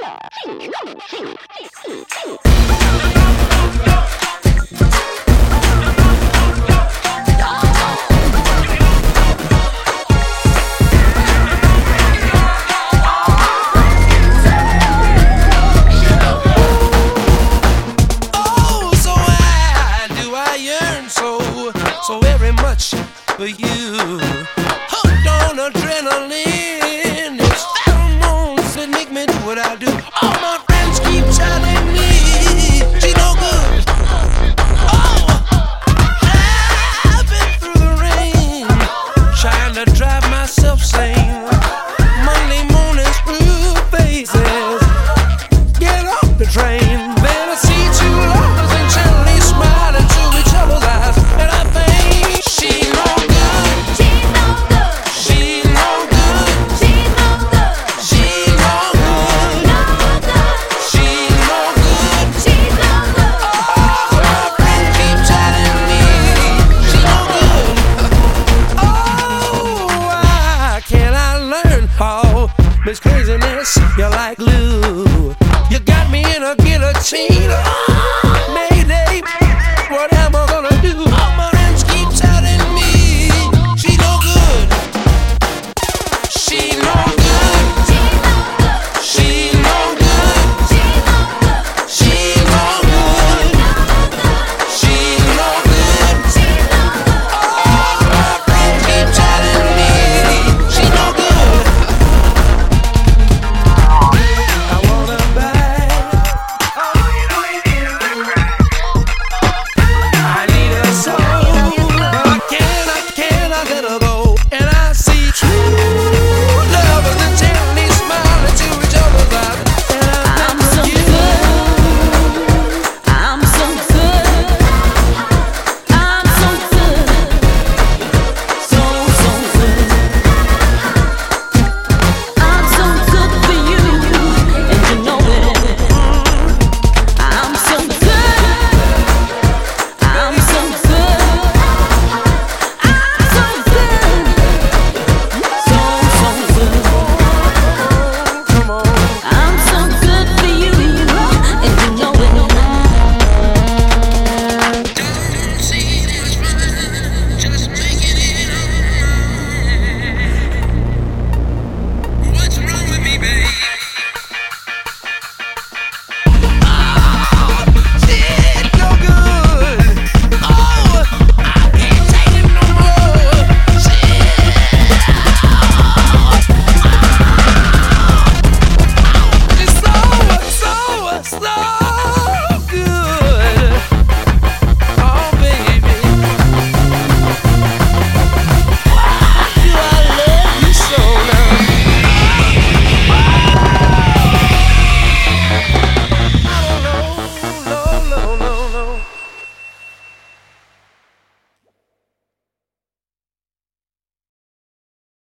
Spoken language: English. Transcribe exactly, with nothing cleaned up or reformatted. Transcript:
So very much for you. Hooked on adrenaline. It's pheromones that make me do what I do. All my friends keep telling me she no good. Oh, I've been through the rain, trying to drive myself sane. Monday morning screw faces, get off the train. Then I see two lovers and gently smile into each other's eyes, and I think she no good. She no good. She no good. She no good. She no good. No good. She no good. She no good. Oh, my friend keep telling me she no good. Oh, why can't I learn? Oh, Miss Craziness, you're like glue. You got me in a guillotine. Oh, Mayday, what am I gonna do? I'm gonna